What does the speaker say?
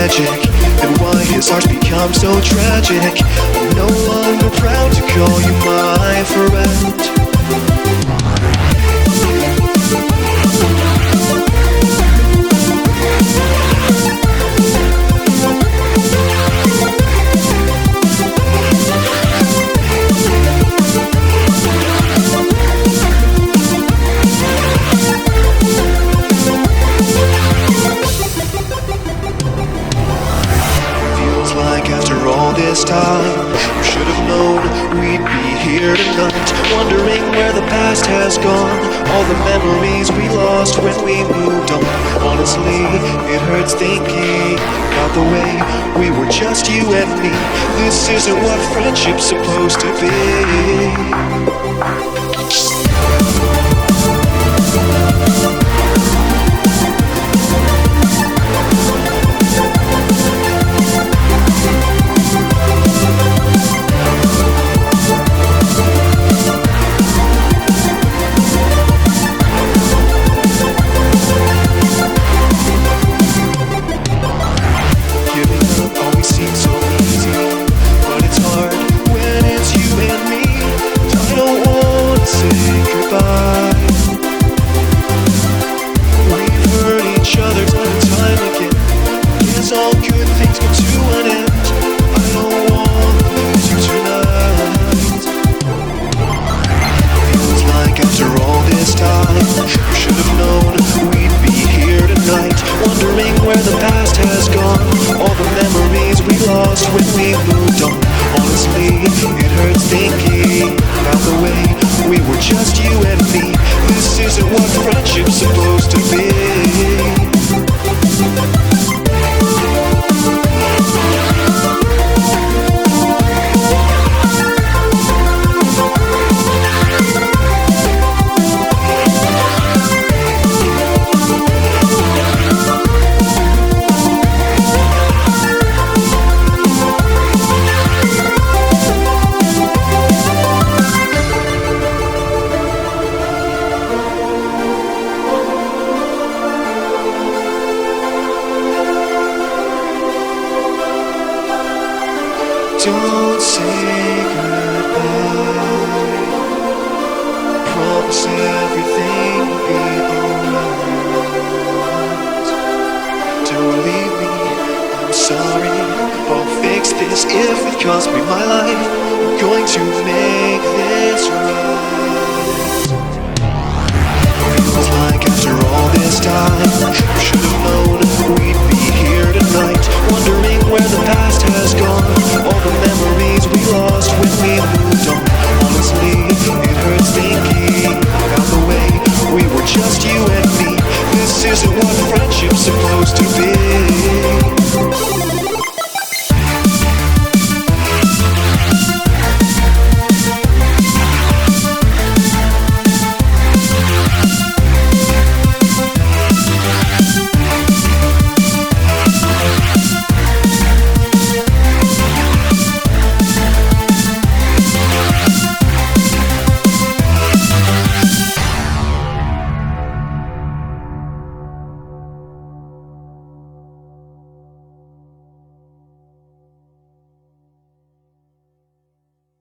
magic, and why his heart's become so tragic. I'm no longer proud to call you my friend. This time, we should have known we'd be here tonight, wondering where the past has gone, all the memories we lost when we moved on. Honestly, it hurts thinking about the way we were just you and me. This isn't what friendship's supposed to be. When we moved on, honestly, it hurts thinking about the way we were just you and me. This isn't what friendship's supposed to be. Don't say goodbye. Promise everything will be alright. Don't leave me, I'm sorry. I'll fix this if it costs me my life. I'm going to make this right. Feels like after all this time,